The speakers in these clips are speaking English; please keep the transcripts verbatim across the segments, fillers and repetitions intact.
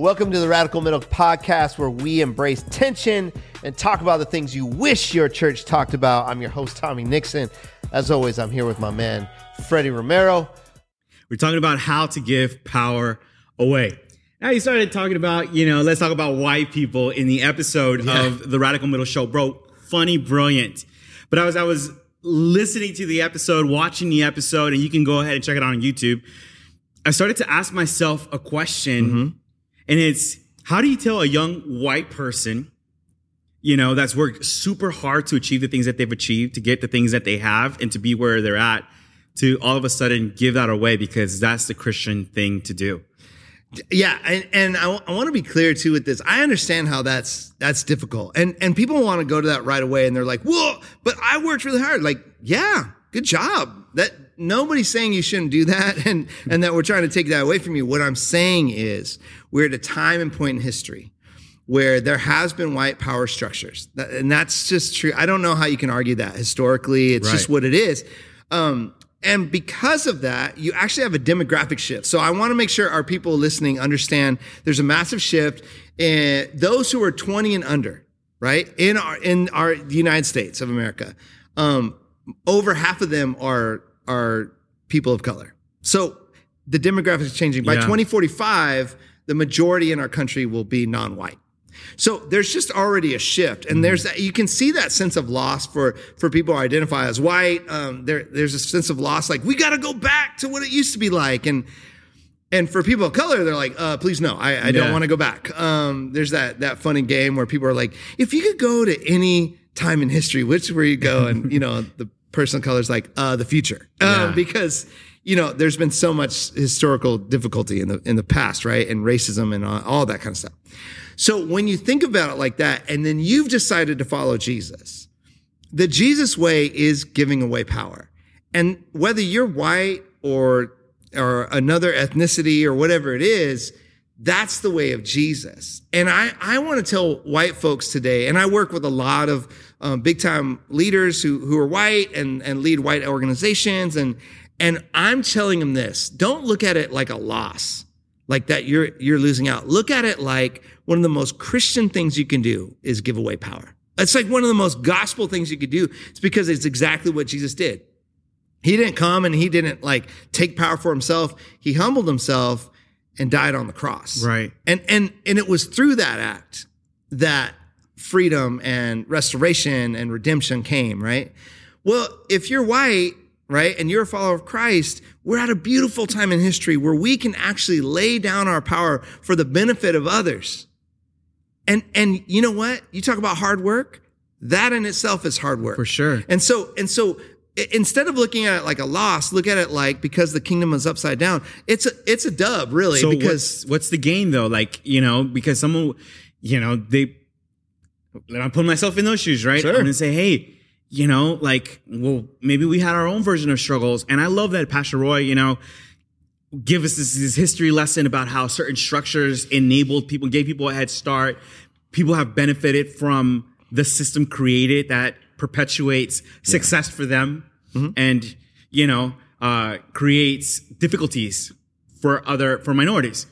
Welcome to the Radical Middle Podcast, where we embrace tension and talk about the things you wish your church talked about. I'm your host, Tommy Nixon. As always, I'm here with my man, Freddie Romero. We're talking about how to give power away. Now, you started talking about, you know, let's talk about white people in the episode yeah. of the Radical Middle Show. Bro, funny, brilliant. But I was, I was listening to the episode, watching the episode, and you can go ahead and check it out on YouTube. I started to ask myself a question. Mm-hmm. And it's, how do you tell a young white person, you know, that's worked super hard to achieve the things that they've achieved, to get the things that they have, and to be where they're at, to all of a sudden give that away because that's the Christian thing to do? Yeah, and, and I, I want to be clear too with this. I understand how that's that's difficult, and and people want to go to that right away, and they're like, "Whoa!" But I worked really hard. Like, yeah, good job. That nobody's saying you shouldn't do that, and and that we're trying to take that away from you. What I'm saying is, we're at a time and point in history where there has been white power structures, and that's just true. I don't know how you can argue that historically. It's right. just what it is. Um, And because of that, you actually have a demographic shift. So I want to make sure our people listening understand there's a massive shift in those who are twenty and under, right? In our, in our the United States of America. Um, over half of them are, are people of color. So the demographics is changing. By yeah. twenty forty-five, the majority in our country will be non-white. So there's just already a shift, and there's that, you can see that sense of loss for for people who identify as white. Um, there there's a sense of loss, like we got to go back to what it used to be like, and and for people of color, they're like, uh, please no, I, I yeah. don't want to go back. Um, there's that that funny game where people are like, if you could go to any time in history, which where you go, and you know the person of color is like, uh, the future, yeah. um, because. You know, there's been so much historical difficulty in the in the past, right? And racism and all, all that kind of stuff. So when you think about it like that, and then you've decided to follow Jesus, the Jesus way is giving away power. And whether you're white or or another ethnicity or whatever it is, that's the way of Jesus. And I, I want to tell white folks today, and I work with a lot of um, big time leaders who who are white and, and lead white organizations, and And I'm telling them this, don't look at it like a loss, like that you're you're losing out. Look at it like one of the most Christian things you can do is give away power. It's like one of the most gospel things you could do. It's because it's exactly what Jesus did. He didn't come and he didn't like take power for himself. He humbled himself and died on the cross. Right. And and and it was through that act that freedom and restoration and redemption came, right? Well, if you're white, right, and you're a follower of Christ, we're at a beautiful time in history where we can actually lay down our power for the benefit of others. And and you know what? You talk about hard work, that in itself is hard work. For sure. And so and so instead of looking at it like a loss, look at it like because the kingdom is upside down. It's a it's a dub, really. So because what's, what's the gain though? Like, you know, because someone, you know, they, I put myself in those shoes, right? Sure. I'm gonna say, hey, you know, like, well, maybe we had our own version of struggles. And I love that Pastor Roy, you know, give us this, this history lesson about how certain structures enabled people, gave people a head start. People have benefited from the system created that perpetuates success yeah. for them mm-hmm. and, you know, uh, creates difficulties for other, for minorities.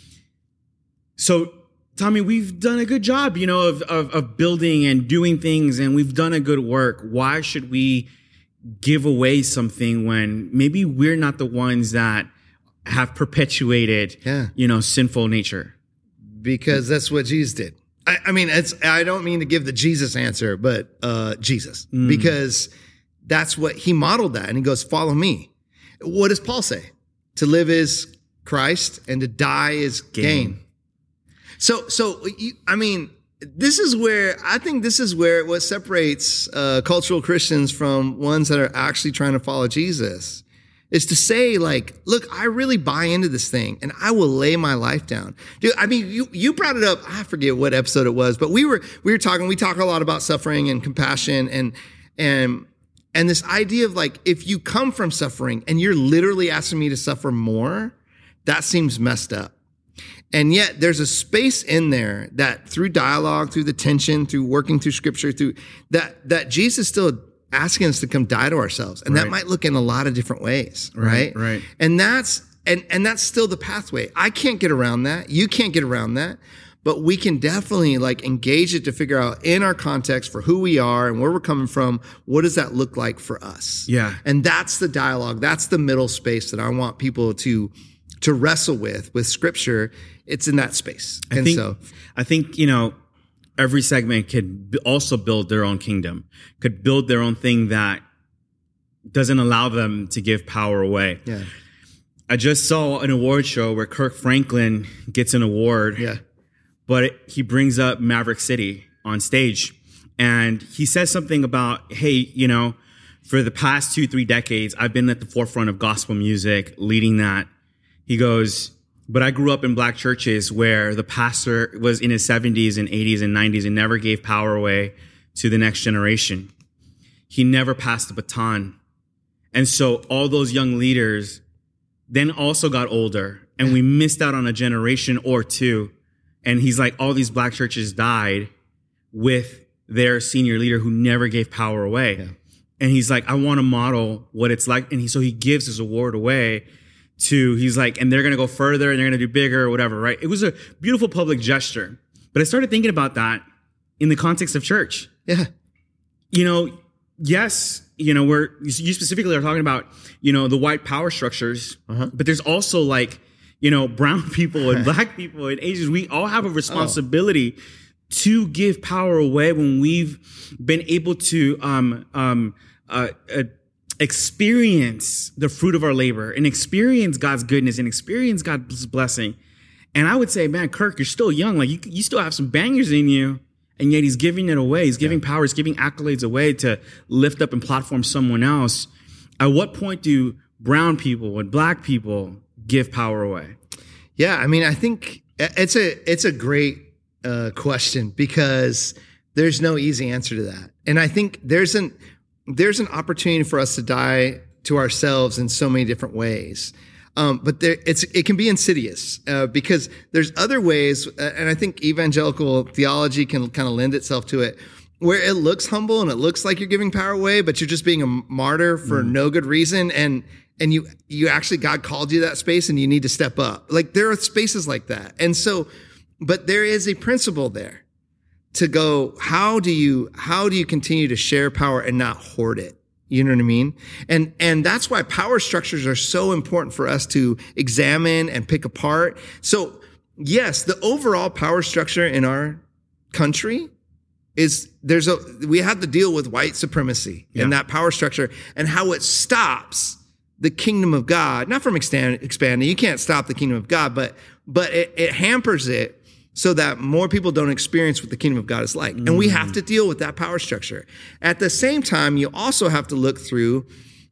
So, Tommy, we've done a good job, you know, of, of of building and doing things, and we've done a good work. Why should we give away something when maybe we're not the ones that have perpetuated, yeah. you know, sinful nature? Because that's what Jesus did. I, I mean, it's I don't mean to give the Jesus answer, but uh, Jesus, mm. because that's what he modeled that, and he goes, "Follow me." What does Paul say? To live is Christ, and to die is gain. gain. So, so I mean, this is where I think this is where what separates uh, cultural Christians from ones that are actually trying to follow Jesus is to say, like, look, I really buy into this thing, and I will lay my life down. Dude, I mean, you you brought it up. I forget what episode it was, but we were we were talking. We talk a lot about suffering and compassion, and and and this idea of like, if you come from suffering and you're literally asking me to suffer more, that seems messed up. And yet there's a space in there that through dialogue, through the tension, through working through scripture, through that, that Jesus is still asking us to come die to ourselves. And right. that might look in a lot of different ways, right? Right. right. And that's, and, and that's still the pathway. I can't get around that. You can't get around that. But we can definitely like engage it to figure out in our context for who we are and where we're coming from, what does that look like for us? Yeah. And that's the dialogue. That's the middle space that I want people to to wrestle with, with scripture. It's in that space. I and think, so I think, you know, every segment could also build their own kingdom, could build their own thing that doesn't allow them to give power away. Yeah. I just saw an award show where Kirk Franklin gets an award. Yeah. But he brings up Maverick City on stage, and he says something about, hey, you know, for the past two, three decades, I've been at the forefront of gospel music, leading that. He goes, but I grew up in black churches where the pastor was in his seventies and eighties and nineties and never gave power away to the next generation. He never passed the baton. And so all those young leaders then also got older, and we missed out on a generation or two. And he's like, all these black churches died with their senior leader who never gave power away. Yeah. And he's like, I want to model what it's like. And he, so he gives his award away to, he's like, and they're going to go further and they're going to do bigger or whatever, right? It was a beautiful public gesture. But I started thinking about that in the context of church. Yeah. You know, yes, you know, we're, you specifically are talking about, you know, the white power structures, uh-huh. but there's also like, you know, brown people and black people and Asians, we all have a responsibility oh. to give power away when we've been able to um, um, uh, uh, experience the fruit of our labor and experience God's goodness and experience God's blessing. And I would say, man, Kirk, you're still young. Like you, you still have some bangers in you, and yet he's giving it away. He's giving yeah. power. He's giving accolades away to lift up and platform someone else. At what point do brown people and black people give power away? Yeah, I mean, I think it's a it's a great uh, question because there's no easy answer to that, and I think there's an there's an opportunity for us to die to ourselves in so many different ways, um, but there it's it can be insidious uh, because there's other ways, uh, and I think evangelical theology can kind of lend itself to it, where it looks humble and it looks like you're giving power away, but you're just being a martyr for mm. no good reason, and. And you, you actually, God called you to that space and you need to step up. Like there are spaces like that. And so, but there is a principle there to go, how do you, how do you continue to share power and not hoard it? You know what I mean? And, and that's why power structures are so important for us to examine and pick apart. So yes, the overall power structure in our country is there's a, we have to deal with white supremacy yeah. and that power structure and how it stops the kingdom of God, not from expand, expanding. You can't stop the kingdom of God, but but it, it hampers it so that more people don't experience what the kingdom of God is like. Mm. And we have to deal with that power structure. At the same time, you also have to look through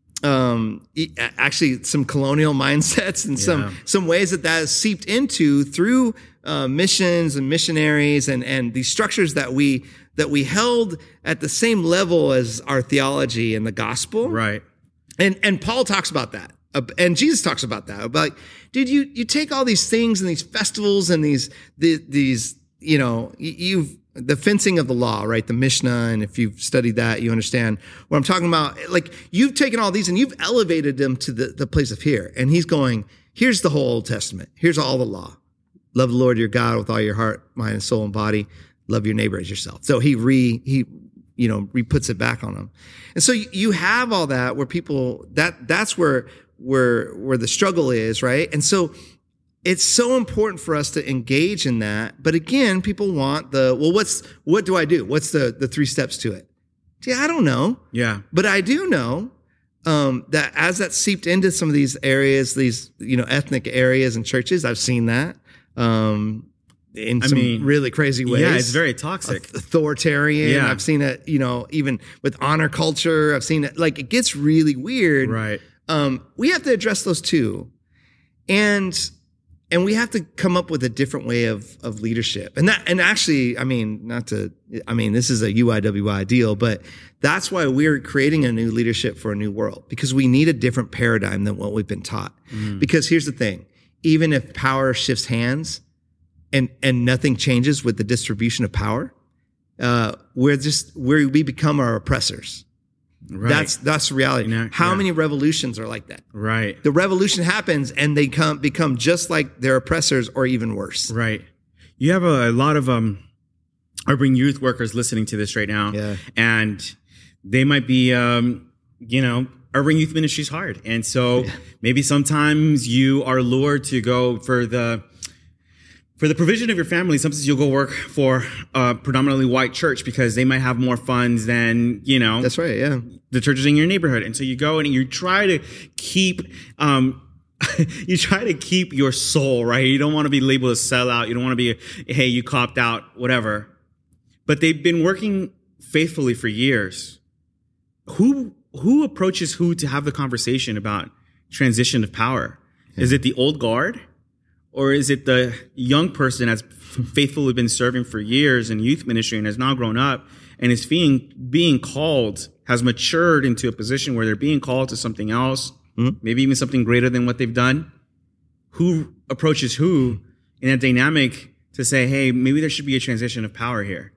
um, actually some colonial mindsets and yeah. some some ways that that is seeped into through uh, missions and missionaries and and these structures that we that we held at the same level as our theology and the gospel. Right. And and Paul talks about that. Uh, and Jesus talks about that. About, like, dude, you you take all these things and these festivals and these the, these, you know, you've the fencing of the law, right? The Mishnah. And if you've studied that, you understand what I'm talking about. Like, you've taken all these and you've elevated them to the, the place of here. And he's going, here's the whole Old Testament. Here's all the law. Love the Lord your God with all your heart, mind, and soul and body. Love your neighbor as yourself. So he re he you know, re-puts it back on them. And so you have all that where people, that that's where, where, where the struggle is, right? And so it's so important for us to engage in that. But again, people want the, well, what's, what do I do? What's the, the three steps to it? Yeah, I don't know. Yeah. But I do know, um, that as that seeped into some of these areas, these, you know, ethnic areas and churches, I've seen that, um, in some I mean, really crazy ways. Yeah, it's very toxic. Authoritarian. Yeah. I've seen it, you know, even with honor culture. I've seen it, like, it gets really weird. Right. Um, we have to address those too. And, and we have to come up with a different way of, of leadership. And that, and actually, I mean, not to, I mean, this is a U I W I deal, but that's why we're creating a new leadership for a new world, because we need a different paradigm than what we've been taught. Mm. Because here's the thing, even if power shifts hands, and and nothing changes with the distribution of power, uh, we're just, we're, we become our oppressors. Right. That's that's the reality. You know, How yeah. many revolutions are like that? Right. The revolution happens and they come become just like their oppressors or even worse. Right. You have a, a lot of um, urban youth workers listening to this right now. Yeah. And they might be, um, you know, urban youth ministry is hard. And so yeah. maybe sometimes you are lured to go for the For the provision of your family, sometimes you'll go work for a predominantly white church because they might have more funds than, you know. That's right, yeah. The churches in your neighborhood. And so you go and you try to keep, um, you try to keep your soul, right? You don't want to be labeled a sellout. You don't want to be, a, hey, you copped out, whatever. But they've been working faithfully for years. Who, who approaches who to have the conversation about transition of power? Yeah. Is it the old guard? Or is it the young person that's faithfully been serving for years in youth ministry and has now grown up and is being being called, has matured into a position where they're being called to something else, mm-hmm. maybe even something greater than what they've done? Who approaches who in that dynamic to say, hey, maybe there should be a transition of power here?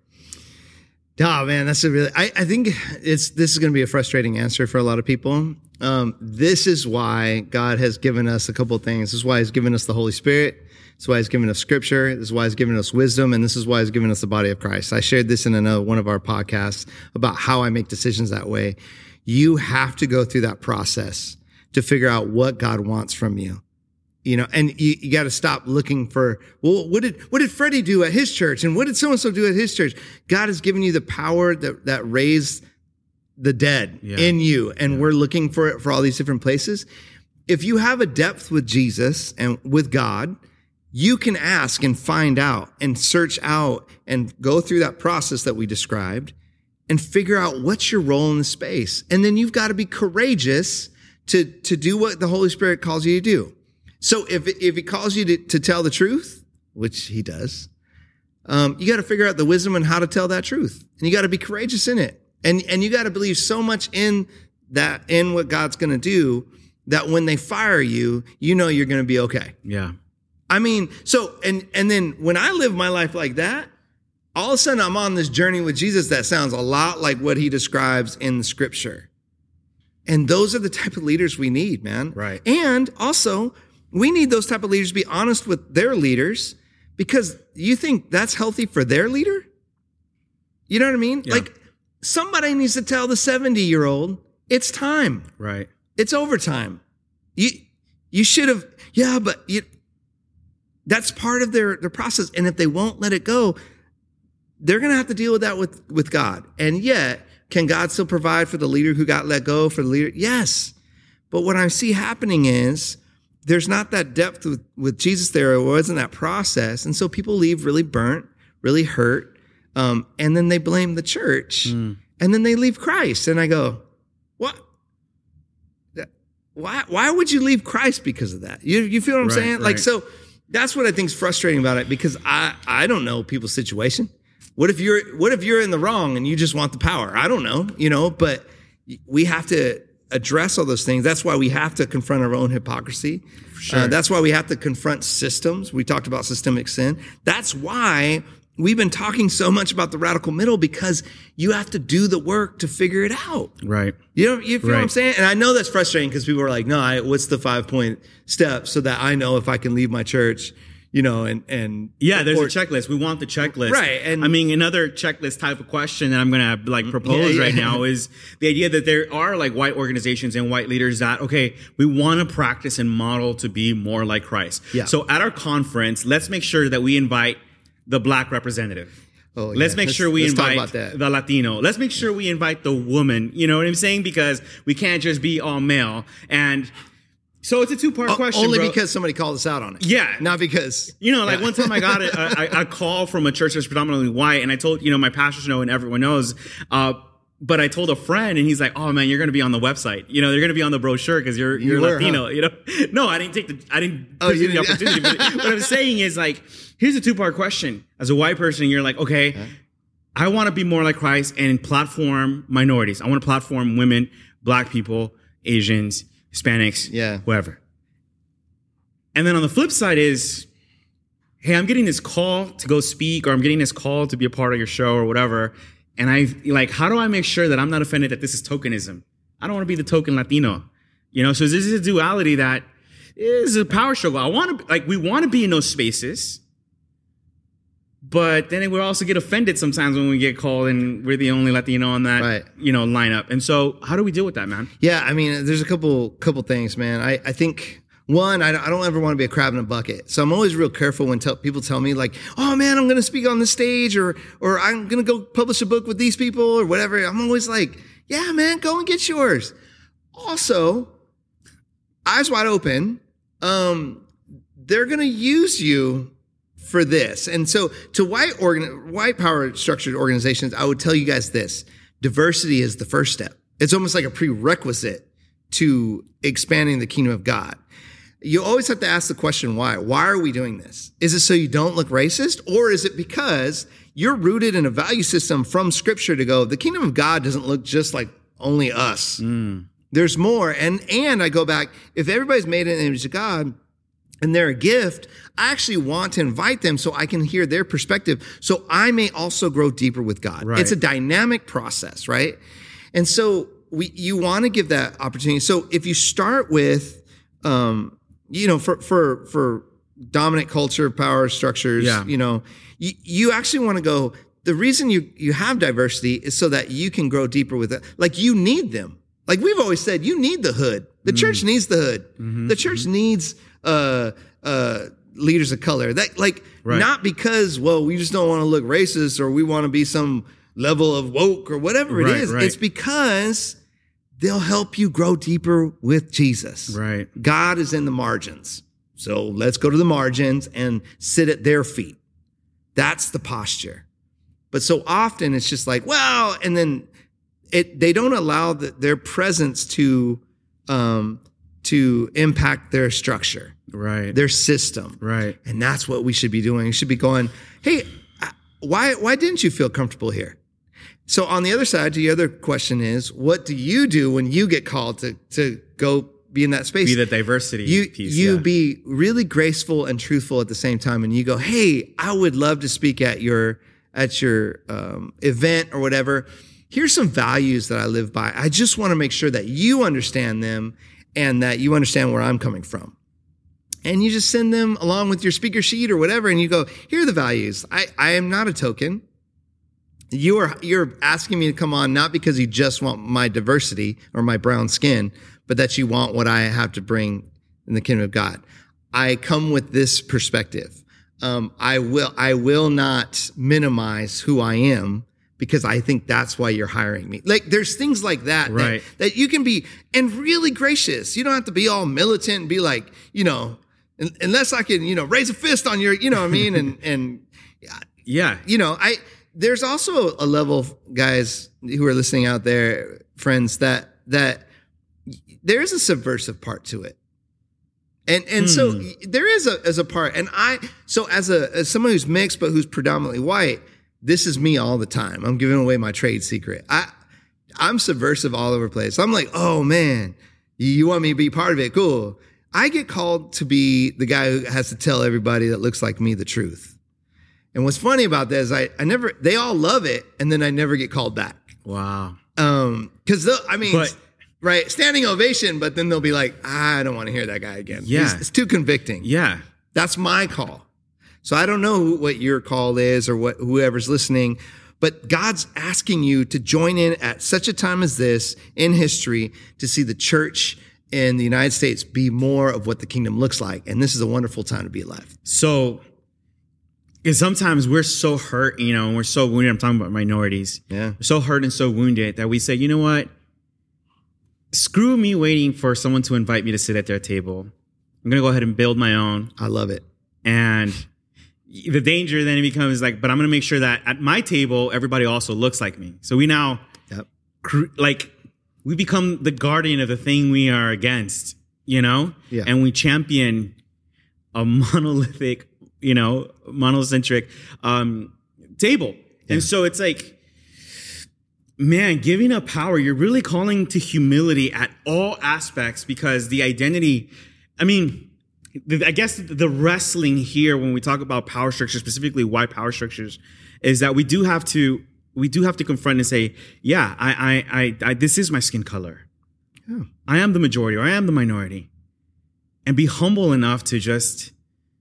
Oh, man, that's a really, I, I think it's, this is going to be a frustrating answer for a lot of people. Um, this is why God has given us a couple of things. This is why he's given us the Holy Spirit. This is why he's given us scripture. This is why he's given us wisdom. And this is why he's given us the body of Christ. I shared this in another, one of our podcasts about how I make decisions that way. You have to go through that process to figure out what God wants from you. You know, and you, you got to stop looking for, well, what did, what did Freddie do at his church? And what did so-and-so do at his church? God has given you the power that, that raised the dead yeah. in you. And yeah. we're looking for it for all these different places. If you have a depth with Jesus and with God, you can ask and find out and search out and go through that process that we described and figure out what's your role in the space. And then you've got to be courageous to, to do what the Holy Spirit calls you to do. So if if he calls you to, to tell the truth, which he does, um, you got to figure out the wisdom on how to tell that truth, and you got to be courageous in it, and and you got to believe so much in that, in what God's going to do, that when they fire you, you know you're going to be okay. Yeah, I mean, so and and then when I live my life like that, all of a sudden I'm on this journey with Jesus that sounds a lot like what he describes in the Scripture, and those are the type of leaders we need, man. Right, and also. We need those type of leaders to be honest with their leaders, because you think that's healthy for their leader? You know what I mean? Yeah. Like somebody needs to tell the seventy-year-old, it's time. Right. It's overtime. You you should have, yeah, but you, that's part of their, their process. And if they won't let it go, they're going to have to deal with that with, with God. And yet, can God still provide for the leader who got let go, for the leader? Yes. But what I see happening is, there's not that depth with, with Jesus there. It wasn't that process. And so people leave really burnt, really hurt. Um, and then they blame the church mm. and then they leave Christ. And I go, what? Why, why would you leave Christ because of that? You, you feel what I'm right, saying? Right. Like, so that's what I think is frustrating about it, because I, I don't know people's situation. What if you're, what if you're in the wrong and you just want the power? I don't know, you know, but we have to address all those things. That's why we have to confront our own hypocrisy. Sure. Uh, that's why we have to confront systems. We talked about systemic sin. That's why we've been talking so much about the radical middle, because you have to do the work to figure it out. Right. You know, you feel right. what I'm saying? And I know that's frustrating, because people are like, no, I, what's the five point step so that I know if I can leave my church, you know, and, and. Yeah, there's or, a checklist. We want the checklist. Right. And I mean, another checklist type of question that I'm going to like propose yeah, yeah. right now is the idea that there are like white organizations and white leaders that, okay, we want to practice and model to be more like Christ. Yeah. So at our conference, let's make sure that we invite the black representative. Oh, yeah. Let's make let's, sure we invite the Latino. Let's make sure we invite the woman. You know what I'm saying? Because we can't just be all male. And so it's a two-part o- question, Only bro. because somebody called us out on it. Yeah. Not because. You know, like yeah. one time I got a, a, a call from a church that's predominantly white, and I told, you know, my pastors know and everyone knows, uh, but I told a friend, and he's like, "Oh man, you're going to be on the website. You know, they're going to be on the brochure because you're you're you were, Latino. Huh? You know, no, I didn't take the I didn't oh, pursue you the didn't. opportunity. But what I'm saying is, like, here's a two part question. As a white person, you're like, okay, huh? I want to be more like Christ and platform minorities. I want to platform women, black people, Asians, Hispanics, yeah, whoever. And then on the flip side is, hey, I'm getting this call to go speak, or I'm getting this call to be a part of your show or whatever. And I like, how do I make sure that I'm not offended that this is tokenism? I don't want to be the token Latino, you know? So this is a duality that is a power struggle. I want to, like, we want to be in those spaces, but then we also get offended sometimes when we get called and we're the only Latino on that, right. you know, lineup. And so how do we deal with that, man? Yeah, I mean, there's a couple couple things, man. I, I think... One, I don't, I don't ever want to be a crab in a bucket. So I'm always real careful when tell, people tell me like, oh man, I'm going to speak on the stage or, or I'm going to go publish a book with these people or whatever. I'm always like, yeah, man, go and get yours. Also, eyes wide open. Um, they're going to use you for this. And so to white organ, white power structured organizations, I would tell you guys this: diversity is the first step. It's almost like a prerequisite to expanding the kingdom of God. You always have to ask the question, why? Why are we doing this? Is it so you don't look racist? Or is it because you're rooted in a value system from scripture to go, the kingdom of God doesn't look just like only us. Mm. There's more. And, and I go back, if everybody's made in the image of God and they're a gift, I actually want to invite them so I can hear their perspective so I may also grow deeper with God. Right. It's a dynamic process, right? And so we, you want to give that opportunity. So if you start with, um, you know, for, for, for dominant culture, power structures, yeah. you know, you, you actually want to go, the reason you, you have diversity is so that you can grow deeper with it. Like you need them. Like we've always said, you need the hood. The mm. church needs the hood. Mm-hmm, the church mm-hmm. needs, uh, uh, leaders of color. That like, right. not because, well, we just don't want to look racist or we want to be some level of woke or whatever it right, is. Right. It's because they'll help you grow deeper with Jesus. Right. God is in the margins. So let's go to the margins and sit at their feet. That's the posture. But so often it's just like, well, and then it they don't allow the, their presence to um, to impact their structure. Right. Their system. Right. And that's what we should be doing. We should be going, hey, why why didn't you feel comfortable here? So on the other side, the other question is, what do you do when you get called to, to go be in that space? Be the diversity you, piece. You yeah. be really graceful and truthful at the same time. And you go, hey, I would love to speak at your, at your um, event or whatever. Here's some values that I live by. I just want to make sure that you understand them and that you understand where I'm coming from. And you just send them along with your speaker sheet or whatever. And you go, here are the values. I, I am not a token. You are, you're asking me to come on, not because you just want my diversity or my brown skin, but that you want what I have to bring in the kingdom of God. I come with this perspective. Um, I will, I will not minimize who I am because I think that's why you're hiring me. Like there's things like that, right. that, that you can be, and really gracious. You don't have to be all militant and be like, you know, unless I can, you know, raise a fist on your, you know what I mean? And, and yeah, you know, I, there's also a level of guys who are listening out there, friends, that that there is a subversive part to it. And and hmm. so there is a as a part. And I so as a as someone who's mixed but who's predominantly white, this is me all the time. I'm giving away my trade secret. I I'm subversive all over the place. I'm like, oh man, you want me to be part of it? Cool. I get called to be the guy who has to tell everybody that looks like me the truth. And what's funny about that is I, I never, they all love it. And then I never get called back. Wow. Um, cause I mean, but, right. Standing ovation, but then they'll be like, I don't want to hear that guy again. Yeah. It's, it's too convicting. Yeah. That's my call. So I don't know who, what your call is or what, whoever's listening, but God's asking you to join in at such a time as this in history to see the church in the United States be more of what the kingdom looks like. And this is a wonderful time to be alive. So, because sometimes we're so hurt, you know, and we're so wounded. I'm talking about minorities. Yeah. We're so hurt and so wounded that we say, you know what? Screw me waiting for someone to invite me to sit at their table. I'm going to go ahead and build my own. I love it. And the danger then it becomes like, but I'm going to make sure that at my table, everybody also looks like me. So we now, yep. cr- like, we become the guardian of the thing we are against, you know? Yeah. And we champion a monolithic, you know, monocentric um, table. Yeah. And so it's like, man, giving up power, you're really calling to humility at all aspects because the identity, I mean, the, I guess the wrestling here when we talk about power structures, specifically white power structures, is that we do have to we do have to confront and say, yeah, I, I, I, I this is my skin color. Yeah. I am the majority or I am the minority. And be humble enough to just,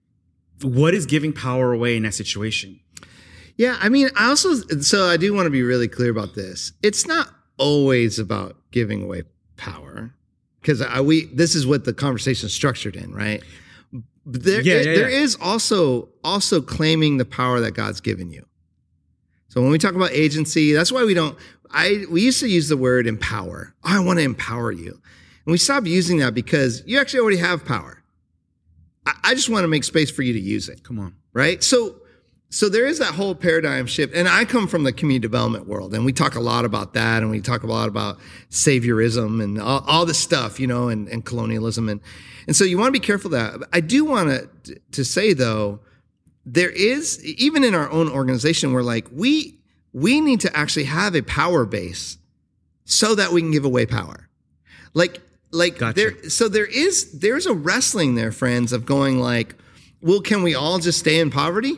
what is giving power away in that situation? Yeah, I mean, I also, so I do want to be really clear about this. It's not always about giving away power, because I we this is what the conversation is structured in, right? But there, Yeah, it- yeah, there yeah. is also also claiming the power that God's given you. So when we talk about agency, that's why we don't. I we used to use the word empower. Oh, I want to empower you, and we stopped using that because you actually already have power. I, I just want to make space for you to use it. Come on. Right? So so there is that whole paradigm shift. And I come from the community development world, and we talk a lot about that, and we talk a lot about saviorism and all, all this stuff, you know, and, and colonialism. And, and so you want to be careful of that. I do want to, to say, though, there is, even in our own organization, we're like, we, we need to actually have a power base so that we can give away power. Like, like Gotcha. there, so there is, there's a wrestling there, friends, of going like, well, can we all just stay in poverty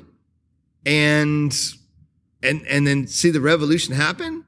and, and, and then see the revolution happen?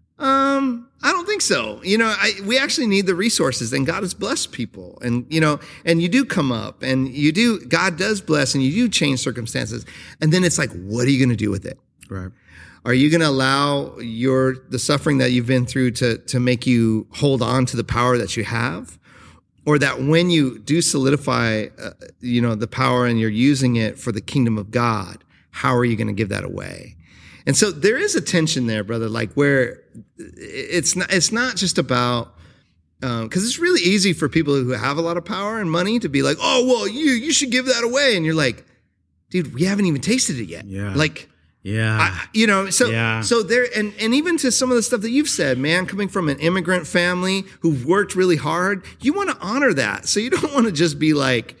Um, I don't think so. You know, I, we actually need the resources, and God has blessed people, and, you know, and you do come up, and you do, God does bless, and you do change circumstances. And then it's like, what are you going to do with it? Right. Are you going to allow your, the suffering that you've been through to, to make you hold on to the power that you have? Or that when you do solidify, uh, you know, the power and you're using it for the kingdom of God, how are you going to give that away? And so there is a tension there, brother, like where it's not, it's not just about, um, cause it's really easy for people who have a lot of power and money to be like, oh, well, you, you should give that away. And you're like, dude, we haven't even tasted it yet. Yeah. Like, Yeah. I, you know, so, Yeah. so there, and, and even to some of the stuff that you've said, man, coming from an immigrant family who've worked really hard, you want to honor that. So you don't want to just be like,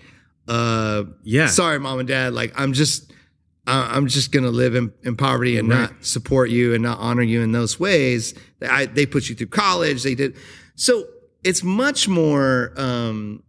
uh, Yeah. sorry, mom and dad, like, I'm just, uh, I'm just going to live in, in poverty and Right. not support you and not honor you in those ways. I, they put you through college. They did. So it's much more, um,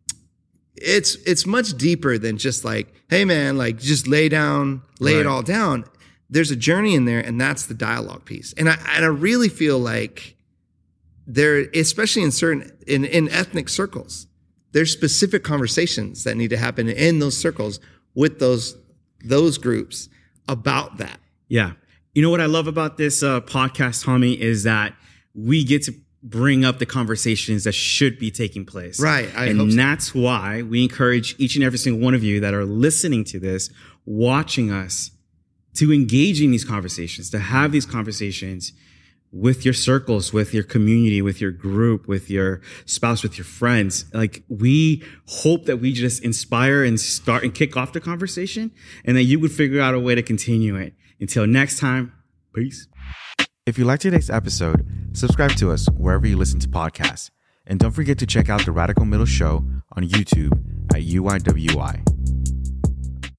it's, it's much deeper than just like, hey man, like just lay down, lay it Right. all down. There's a journey in there, and that's the dialogue piece. And I, and I really feel like there, especially in certain, in, in ethnic circles, there's specific conversations that need to happen in those circles with those, those groups about that. Yeah. You know what I love about this uh, podcast, Tommy, is that we get to bring up the conversations that should be taking place. Right. I and hope so. that's why we encourage each and every single one of you that are listening to this, watching us, to engage in these conversations, to have these conversations with your circles, with your community, with your group, with your spouse, with your friends. Like, we hope that we just inspire and start and kick off the conversation, and that you would figure out a way to continue it. Until next time, peace. If you liked today's episode, subscribe to us wherever you listen to podcasts. And don't forget to check out the Radical Middle Show on YouTube at U I W I.